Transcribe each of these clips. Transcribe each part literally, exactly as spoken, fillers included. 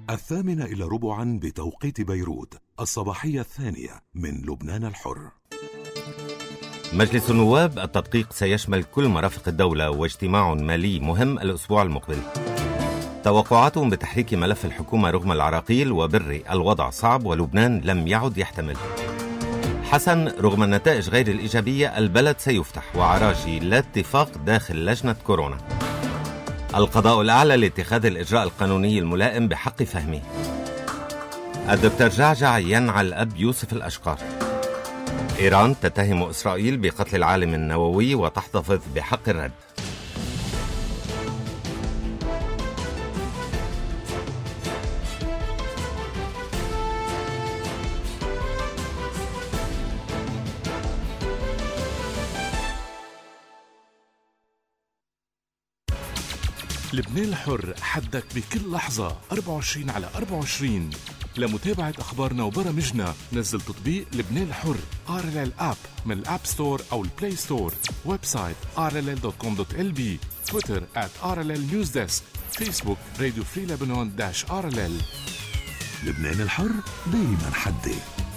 الثامنة إلى ربعا بتوقيت بيروت، الصباحية الثانية من لبنان الحر. مجلس النواب التدقيق سيشمل كل مرافق الدولة واجتماع مالي مهم الأسبوع المقبل. توقعاتهم بتحريك ملف الحكومة رغم العراقيل وبر الوضع صعب ولبنان لم يعد يحتمل. حسن رغم النتائج غير الإيجابية البلد سيفتح، وعراجي لا اتفاق داخل لجنة كورونا. القضاء الأعلى لاتخاذ الإجراء القانوني الملائم بحق فهمي. الدكتور جعجع ينعى الأب يوسف الأشقر. إيران تتهم إسرائيل بقتل العالم النووي وتحتفظ بحق الرد. لبنان الحر، حدك بكل لحظة أربعة وعشرين على أربعة وعشرين. لمتابعة أخبارنا وبرامجنا نزل تطبيق لبنان الحر آر إل إل آب من الآب ستور أو البلاي ستور. ويب سايت آر إل إل دوت كوم دوت إل بي. تويتر آت آر إل إل نيوز ديسك. فيسبوك راديو فري لبنان داش آر إل إل. لبنان الحر دايما حدي.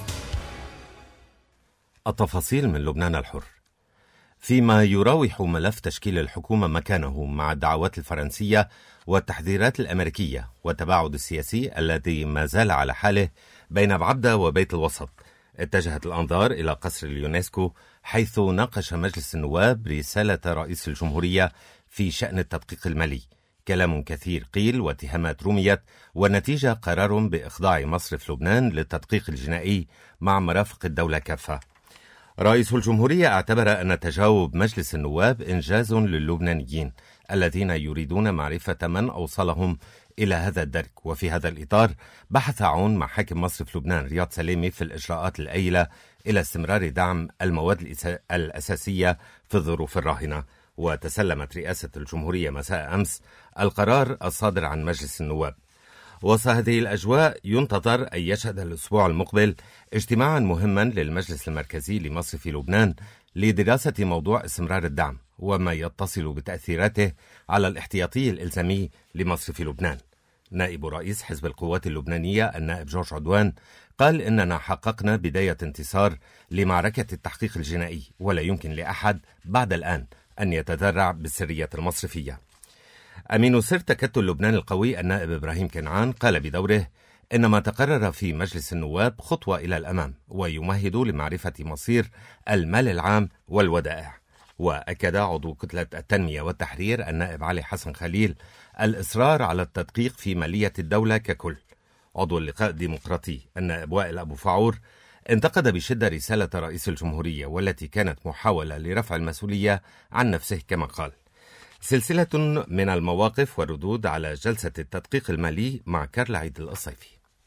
التفاصيل من لبنان الحر. فيما يراوح ملف تشكيل الحكومة مكانه مع الدعوات الفرنسية والتحذيرات الأمريكية والتباعد السياسي الذي ما زال على حاله بين بعبدة وبيت الوسط، اتجهت الأنظار إلى قصر اليونسكو، حيث ناقش مجلس النواب رسالة رئيس الجمهورية في شأن التدقيق المالي. كلام كثير قيل واتهامات رميت، والنتيجة قرار بإخضاع مصرف لبنان للتدقيق الجنائي مع مرافق الدولة كافة. رئيس الجمهورية اعتبر أن تجاوب مجلس النواب إنجاز للبنانيين الذين يريدون معرفة من أوصلهم إلى هذا الدرك، وفي هذا الإطار بحث عون مع حاكم مصرف لبنان رياض سلامي في الإجراءات الآيلة إلى استمرار دعم المواد الأساسية في الظروف الراهنة. وتسلمت رئاسة الجمهورية مساء أمس القرار الصادر عن مجلس النواب. وسط هذه الأجواء ينتظر أن يشهد الأسبوع المقبل اجتماعا مهما للمجلس المركزي لمصرف لبنان لدراسة موضوع استمرار الدعم وما يتصل بتأثيراته على الاحتياطي الإلزامي لمصرف لبنان. نائب رئيس حزب القوات اللبنانية النائب جورج عدوان قال إننا حققنا بداية انتصار لمعركة التحقيق الجنائي، ولا يمكن لأحد بعد الآن أن يتذرع بالسرية المصرفية. أمين سر تكتل لبنان القوي النائب إبراهيم كنعان قال بدوره إن ما تقرر في مجلس النواب خطوة إلى الأمام ويمهد لمعرفة مصير المال العام والودائع. وأكد عضو كتلة التنمية والتحرير النائب علي حسن خليل الإصرار على التدقيق في مالية الدولة ككل. عضو اللقاء الديمقراطي النائب وائل أبو فعور انتقد بشدة رسالة رئيس الجمهورية والتي كانت محاولة لرفع المسؤولية عن نفسه كما قال. سلسلة من المواقف والردود على جلسة التدقيق المالي مع كارل عيد الصيفي.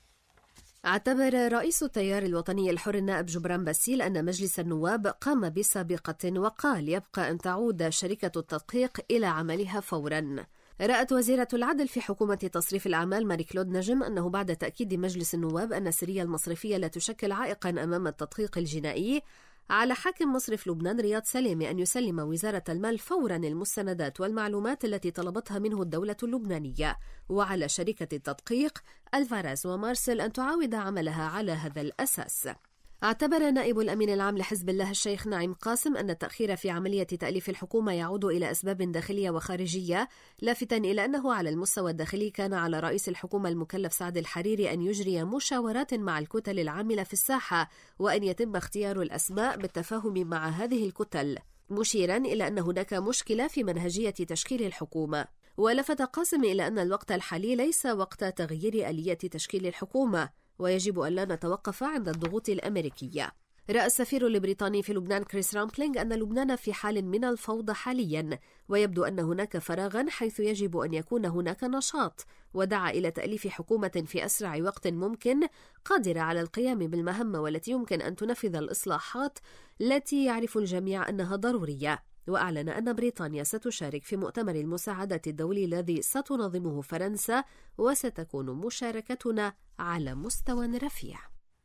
اعتبر رئيس التيار الوطني الحر النائب جبران باسيل أن مجلس النواب قام بسابقة، وقال يبقى أن تعود شركة التدقيق إلى عملها فورا. رأت وزيرة العدل في حكومة تصريف الأعمال ماري كلود نجم أنه بعد تأكيد مجلس النواب أن السرية المصرفية لا تشكل عائقا أمام التدقيق الجنائي، على حاكم مصرف لبنان رياض سلامي أن يسلم وزارة المال فورا المستندات والمعلومات التي طلبتها منه الدولة اللبنانية، وعلى شركة التدقيق الفارز ومارسل أن تعاود عملها على هذا الأساس. اعتبر نائب الأمين العام لحزب الله الشيخ نعيم قاسم أن التأخير في عملية تأليف الحكومة يعود إلى أسباب داخلية وخارجية، لافتاً إلى أنه على المستوى الداخلي كان على رئيس الحكومة المكلف سعد الحريري أن يجري مشاورات مع الكتل العاملة في الساحة وأن يتم اختيار الأسماء بالتفاهم مع هذه الكتل، مشيراً إلى أن هناك مشكلة في منهجية تشكيل الحكومة. ولفت قاسم إلى أن الوقت الحالي ليس وقت تغيير آلية تشكيل الحكومة، ويجب أن لا نتوقف عند الضغوط الأمريكية. رأى السفير البريطاني في لبنان كريس رامبلينغ أن لبنان في حال من الفوضى حاليا، ويبدو أن هناك فراغا حيث يجب أن يكون هناك نشاط، ودعا إلى تأليف حكومة في أسرع وقت ممكن قادرة على القيام بالمهمة والتي يمكن أن تنفذ الإصلاحات التي يعرف الجميع أنها ضرورية. وأعلن أن بريطانيا ستشارك في مؤتمر المساعدات الدولي الذي ستنظمه فرنسا، وستكون مشاركتنا على مستوى رفيع.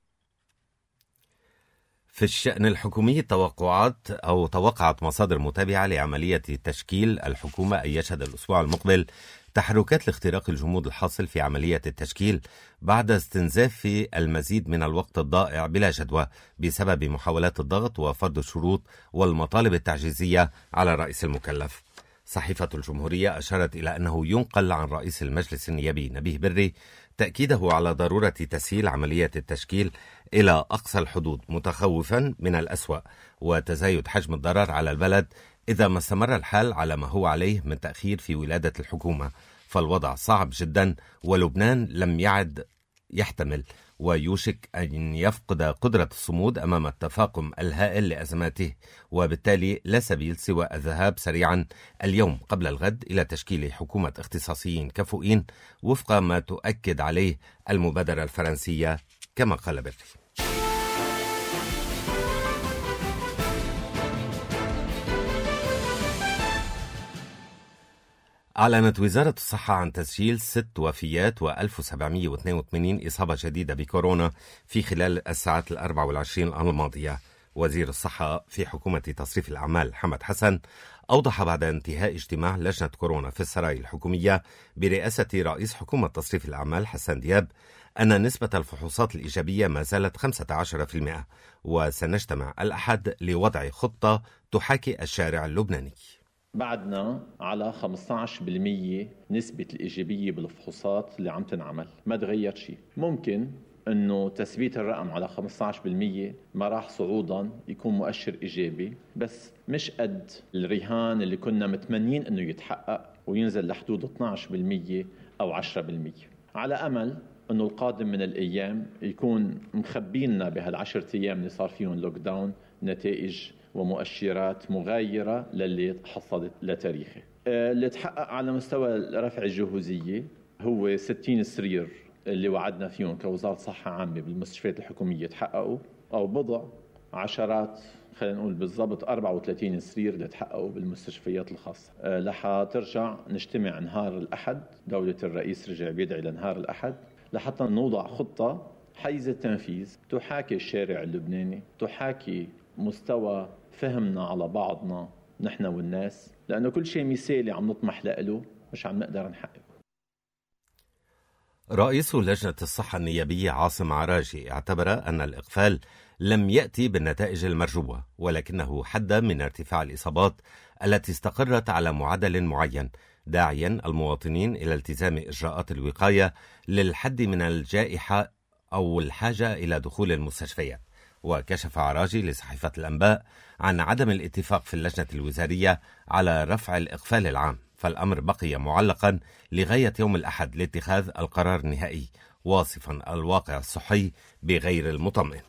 في الشأن الحكومي توقعات أو توقعت مصادر متابعة لعملية تشكيل الحكومة أن يشهد الأسبوع المقبل تحركات لاختراق الجمود الحاصل في عملية التشكيل بعد استنزاف المزيد من الوقت الضائع بلا جدوى بسبب محاولات الضغط وفرض الشروط والمطالب التعجيزية على الرئيس المكلف. صحيفة الجمهورية أشارت إلى أنه ينقل عن رئيس المجلس النيابي نبيه بري تأكيده على ضرورة تسهيل عملية التشكيل إلى أقصى الحدود، متخوفا من الأسوأ وتزايد حجم الضرر على البلد إذا ما استمر الحال على ما هو عليه من تأخير في ولادة الحكومة. فالوضع صعب جدا ولبنان لم يعد يحتمل ويوشك أن يفقد قدرة الصمود أمام التفاقم الهائل لأزماته، وبالتالي لا سبيل سوى الذهاب سريعا اليوم قبل الغد إلى تشكيل حكومة اختصاصيين كفؤين وفق ما تؤكد عليه المبادرة الفرنسية كما قال بري. أعلنت وزارة الصحة عن تسجيل ست وفيات وألف وسبعمائة واثنين وثمانين إصابة جديدة بكورونا في خلال الساعات الأربع والعشرين الماضية. وزير الصحة في حكومة تصريف الأعمال حمد حسن أوضح بعد انتهاء اجتماع لجنة كورونا في السراي الحكومية برئاسة رئيس حكومة تصريف الأعمال حسن دياب أن نسبة الفحوصات الإيجابية ما زالت خمسة عشر بالمئة، وسنجتمع الأحد لوضع خطة تحاكي الشارع اللبناني. بعدنا على خمسة عشر بالمئة نسبة الإيجابية بالفحوصات اللي عم تنعمل، ما تغير شيء. ممكن أنه تثبيت الرقم على خمسة عشر بالمئة ما راح صعودا يكون مؤشر إيجابي، بس مش قد الرهان اللي كنا متمنين أنه يتحقق وينزل لحدود اثني عشر بالمئة أو عشرة بالمئة، على أمل أنه القادم من الأيام يكون مخبينا بهالعشرة أيام اللي صار فيهم لوك داون نتائج ومؤشرات مغايرة للي حصلت لتاريخه. اللي تحقق على مستوى رفع الجهوزية هو ستين سرير اللي وعدنا فيهم كوزارة صحة عامة بالمستشفيات الحكومية تحققوا، أو بضع عشرات خلينا نقول بالضبط أربعة وثلاثين سرير اللي تحققوا بالمستشفيات الخاصة. لحا ترجع نجتمع نهار الأحد، دولة الرئيس رجع بيدعي لنهار الأحد لحتى نوضع خطة حيز التنفيذ تحاكي الشارع اللبناني، تحاكي مستوى فهمنا على بعضنا نحن والناس، لأنه كل شيء مثالي عم نطمح له مش عم نقدر نحققه. رئيس لجنة الصحة النيابية عاصم عراجي اعتبر أن الإقفال لم يأتي بالنتائج المرجوة، ولكنه حد من ارتفاع الإصابات التي استقرت على معدل معين، داعيا المواطنين إلى التزام إجراءات الوقاية للحد من الجائحة أو الحاجة إلى دخول المستشفيات. وكشف عراجي لصحيفة الأنباء عن عدم الاتفاق في اللجنة الوزارية على رفع الإقفال العام، فالأمر بقي معلقا لغاية يوم الأحد لاتخاذ القرار النهائي، واصفا الواقع الصحي بغير المطمئن.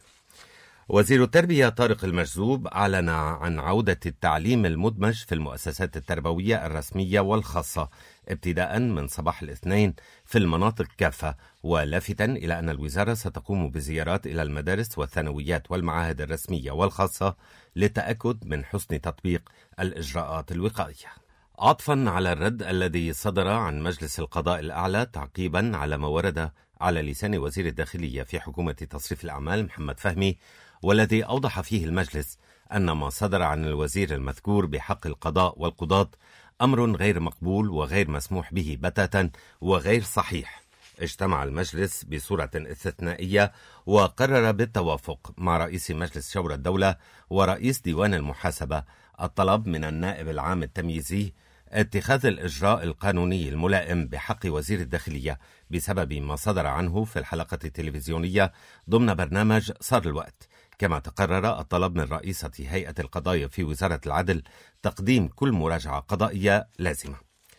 وزير التربية طارق المجذوب أعلن عن عودة التعليم المدمج في المؤسسات التربوية الرسمية والخاصة ابتداء من صباح الاثنين في المناطق كافة، ولافتا إلى أن الوزارة ستقوم بزيارات إلى المدارس والثانويات والمعاهد الرسمية والخاصة للتأكد من حسن تطبيق الإجراءات الوقائية. عطفا على الرد الذي صدر عن مجلس القضاء الأعلى تعقيبا على ما ورد على لسان وزير الداخلية في حكومة تصريف الأعمال محمد فهمي، والذي أوضح فيه المجلس أن ما صدر عن الوزير المذكور بحق القضاء والقضاة أمر غير مقبول وغير مسموح به بتاتا وغير صحيح. اجتمع المجلس بصورة استثنائية وقرر بالتوافق مع رئيس مجلس شورى الدولة ورئيس ديوان المحاسبة الطلب من النائب العام التمييزي اتخاذ الإجراء القانوني الملائم بحق وزير الداخلية بسبب ما صدر عنه في الحلقة التلفزيونية ضمن برنامج صار الوقت. كما تقرر الطلب من رئيسة هيئة القضايا في وزارة العدل تقديم كل مراجعة قضائية لازمة.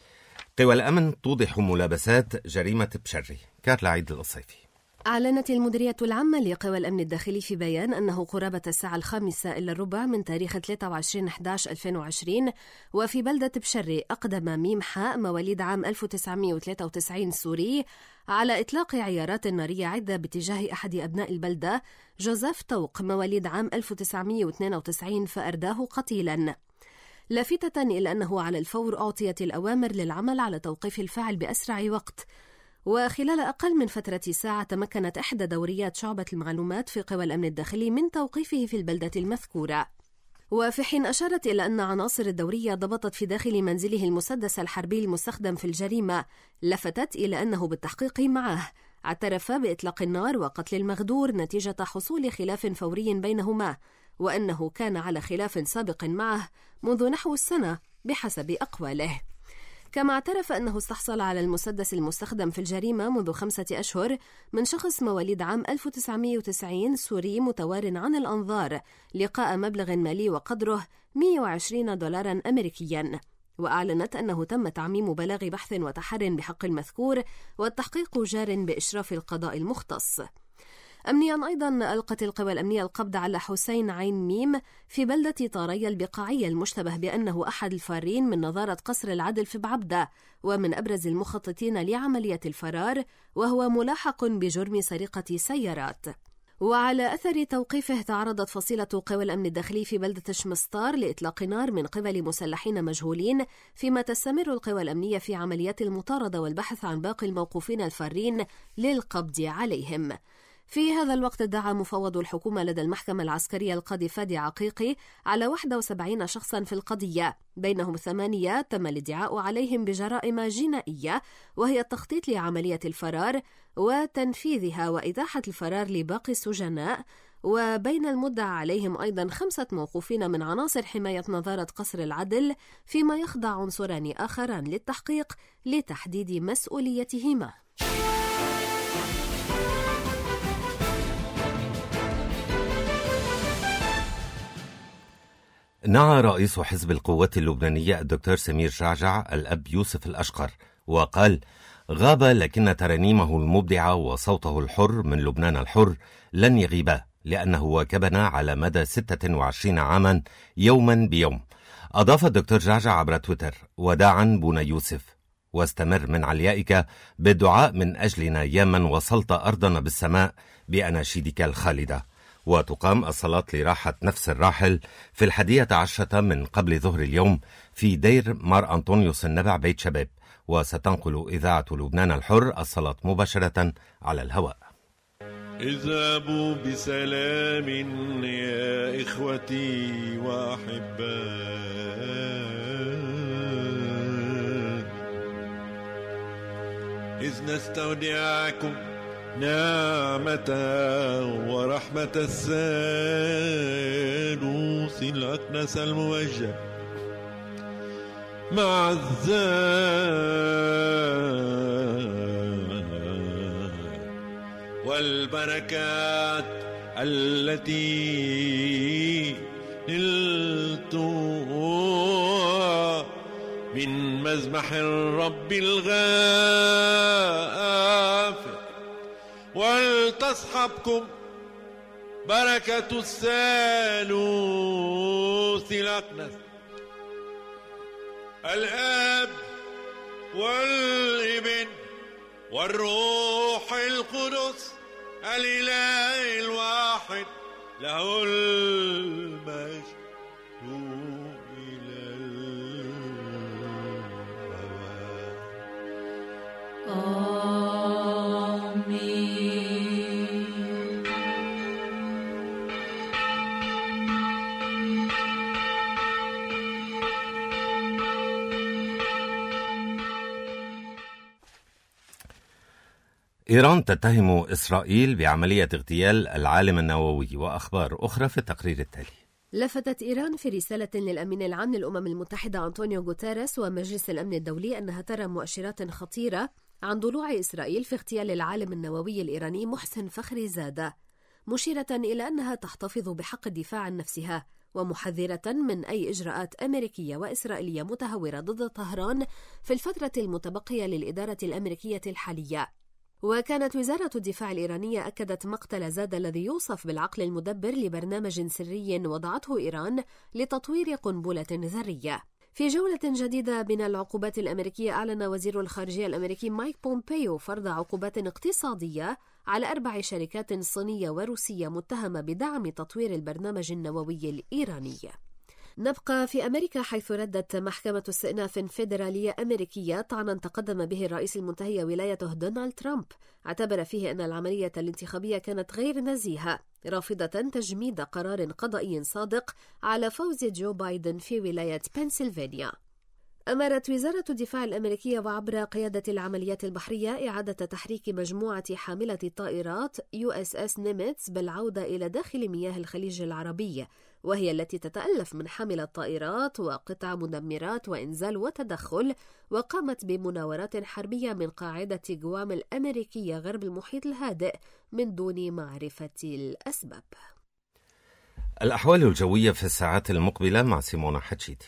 قوى الأمن توضح ملابسات جريمة بشري. كارلا عيد القصيفي. أعلنت المديرية العامة لقوى الأمن الداخلي في بيان أنه قرابة الساعة الخامسة إلا الربع من تاريخ ثلاثة وعشرين أحد عشر ألفين وعشرين وفي بلدة بشري أقدم ميم حاء مواليد عام ألف وتسعمائة وثلاثة وتسعين سوري على إطلاق عيارات نارية عدة باتجاه أحد أبناء البلدة جوزيف طوق مواليد عام ألف وتسعمائة واثنين وتسعين فأرداه قتيلاً، لافتة إلى أنه على الفور أعطيت الأوامر للعمل على توقيف الفاعل بأسرع وقت. وخلال أقل من فترة ساعة تمكنت إحدى دوريات شعبة المعلومات في قوى الأمن الداخلي من توقيفه في البلدة المذكورة. وفي حين أشارت إلى أن عناصر الدورية ضبطت في داخل منزله المسدس الحربي المستخدم في الجريمة، لفتت إلى أنه بالتحقيق معه اعترف بإطلاق النار وقتل المغدور نتيجة حصول خلاف فوري بينهما، وأنه كان على خلاف سابق معه منذ نحو السنة بحسب أقواله. كما اعترف أنه استحصل على المسدس المستخدم في الجريمة منذ خمسة أشهر من شخص مواليد عام ألف وتسعمائة وتسعين سوري متوار عن الأنظار لقاء مبلغ مالي وقدره مئة وعشرين دولارا أمريكيا. وأعلنت أنه تم تعميم بلاغ بحث وتحر بحق المذكور، والتحقيق جار بإشراف القضاء المختص. أمنيا أيضا ألقت القوى الأمنية القبض على حسين عين ميم في بلدة طاريا البقاعية المشتبه بأنه أحد الفارين من نظارة قصر العدل في بعبدة، ومن أبرز المخططين لعملية الفرار، وهو ملاحق بجرم سرقة سيارات. وعلى أثر توقيفه تعرضت فصيلة قوى الأمن الداخلي في بلدة شمستار لإطلاق نار من قبل مسلحين مجهولين، فيما تستمر القوى الأمنية في عمليات المطاردة والبحث عن باقي الموقوفين الفارين للقبض عليهم. في هذا الوقت ادعى مفوض الحكومة لدى المحكمة العسكرية القاضي فادي عقيقي على واحد وسبعين شخصا في القضية، بينهم ثمانية تم الادعاء عليهم بجرائم جنائية، وهي التخطيط لعملية الفرار وتنفيذها وإتاحة الفرار لباقي السجناء. وبين المدعى عليهم أيضا خمسة موقوفين من عناصر حماية نظارة قصر العدل، فيما يخضع عنصران آخران للتحقيق لتحديد مسؤوليتهما. نعى رئيس حزب القوات اللبنانية الدكتور سمير جعجع الأب يوسف الأشقر، وقال: غاب لكن ترانيمه المبدعة وصوته الحر من لبنان الحر لن يغيبا، لأنه واكبنا على مدى ستة وعشرين عاما يوما بيوم. أضاف الدكتور جعجع عبر تويتر: وداعا بونا يوسف، واستمر من عليائك بالدعاء من أجلنا يا من وصلت أرضنا بالسماء بأناشيدك الخالدة. وتقام الصلاة لراحة نفس الراحل في الحادية عشرة من قبل ظهر اليوم في دير مار أنطونيوس النبع بيت شباب، وستنقل إذاعة لبنان الحر الصلاة مباشرة على الهواء. اذهبوا بسلام يا إخوتي وأحبائي، إذ نستودعكم نعمة ورحمة الثالوث الأقدس الموجه مع الذات والبركات التي نلتها من مذبح الرب الغافر، ولتصحبكم بركة الثالوث الأقدس الآب والابن والروح القدس الإله الواحد، له المجد إلى الأبد. آمين. إيران تتهم إسرائيل بعملية اغتيال العالم النووي، وأخبار أخرى في التقرير التالي. لفتت إيران في رسالة للأمين العام للأمم المتحدة أنطونيو غوتيريس ومجلس الأمن الدولي أنها ترى مؤشرات خطيرة عن ضلوع إسرائيل في اغتيال العالم النووي الإيراني محسن فخري زادة، مشيرة إلى أنها تحتفظ بحق الدفاع عن نفسها، ومحذرة من أي إجراءات أمريكية وإسرائيلية متهورة ضد طهران في الفترة المتبقية للإدارة الأمريكية الحالية. وكانت وزارة الدفاع الإيرانية أكدت مقتل زاد الذي يوصف بالعقل المدبر لبرنامج سري وضعته إيران لتطوير قنبلة ذرية. في جولة جديدة من العقوبات الأمريكية، أعلن وزير الخارجية الأمريكي مايك بومبيو فرض عقوبات اقتصادية على أربع شركات صينية وروسية متهمة بدعم تطوير البرنامج النووي الإيراني. نبقى في أمريكا، حيث ردت محكمة استئناف فيدرالية أمريكية طعنا تقدم به الرئيس المنتهي ولايته دونالد ترامب، اعتبر فيه أن العملية الانتخابية كانت غير نزيهة، رافضة تجميد قرار قضائي صادق على فوز جو بايدن في ولاية بنسلفانيا. أمرت وزارة الدفاع الأمريكية وعبر قيادة العمليات البحرية إعادة تحريك مجموعة حاملة الطائرات يو إس إس نيميتس بالعودة إلى داخل مياه الخليج العربي، وهي التي تتألف من حاملة طائرات وقطع مدمرات وإنزال وتدخل، وقامت بمناورات حربية من قاعدة جوام الأمريكية غرب المحيط الهادئ من دون معرفة الأسباب. الأحوال الجوية في الساعات المقبلة مع سيمونا حتشيتي.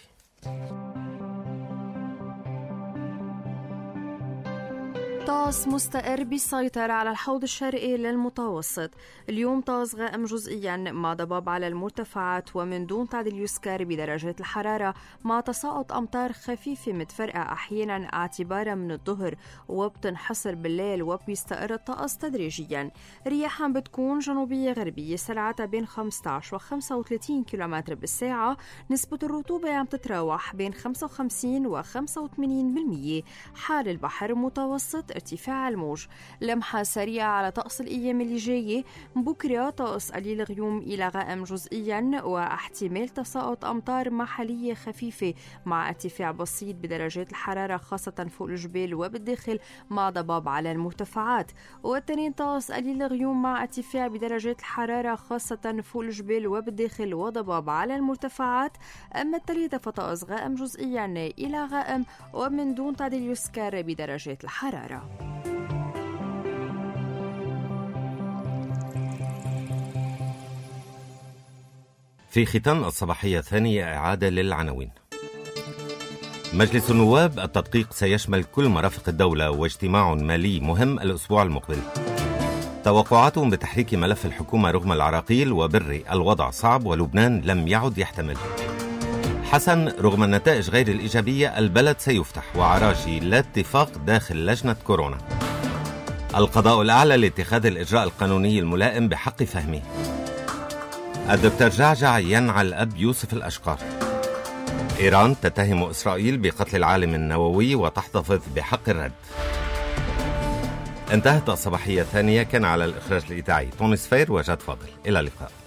طقس مستقر بيسيطر على الحوض الشرقي للمتوسط. اليوم طقس غائم جزئيا مع ضباب على المرتفعات ومن دون تعديل يذكر بدرجات الحرارة، مع تساقط أمطار خفيفة متفرقة أحيانا اعتبارا من الظهر، وبتنحصر بالليل وبيستقر الطقس تدريجيا. رياح عم بتكون جنوبية غربية سرعتها بين خمسة عشر و خمسة وثلاثين كيلومتر بالساعة. نسبة الرطوبة عم تتراوح بين خمسة وخمسين و خمسة وثمانين بالمية. حال البحر متوسط ارتفاع الموج. لمحة سريعة على طقس الأيام اللي جاية. بكرة طقس قليل غيوم إلى غائم جزئيا، واحتمال تساقط أمطار محلية خفيفة مع ارتفاع بسيط بدرجات الحرارة خاصة فوق الجبال وبالداخل مع ضباب على المرتفعات. والتنين طقس قليل غيوم مع ارتفاع بدرجات الحرارة خاصة فوق الجبال وبالداخل وضباب على المرتفعات. أما الثلاثة فطقس غائم جزئيا إلى غائم ومن دون تعديل يذكر بدرجات الحرارة. في ختام الصباحية الثانية إعادة للعناوين. مجلس النواب التدقيق سيشمل كل مرافق الدولة واجتماع مالي مهم الأسبوع المقبل. توقعاتهم بتحريك ملف الحكومة رغم العراقيل وبر الوضع صعب ولبنان لم يعد يحتمل. حسن رغم النتائج غير الإيجابية البلد سيفتح، وعراجي لا اتفاق داخل لجنة كورونا. القضاء الأعلى لاتخاذ الإجراء القانوني الملائم بحق فهمه. الدكتور جعجع ينعى الأب يوسف الأشقر. إيران تتهم إسرائيل بقتل العالم النووي وتحتفظ بحق الرد. انتهت الصباحية الثانية، كان على الإخراج الإذاعي طوني سفير وجاد فاضل. إلى اللقاء.